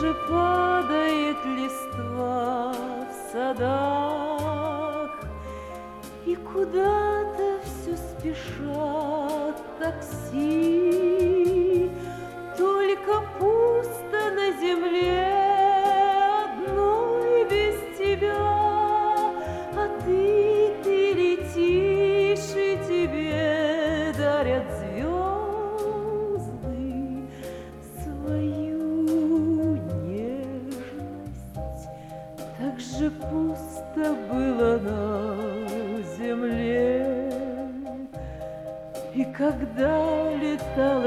же падает листва в садах, и куда-то все спешат такси, только пусто на земле одной без тебя, а ты летишь, и тебе дарят звезды свою нежность. Так же пусто было на земле, и когда летал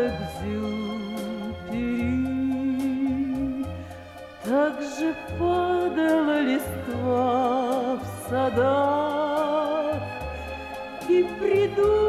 Экзюпери, так же падала листва в садах, и приду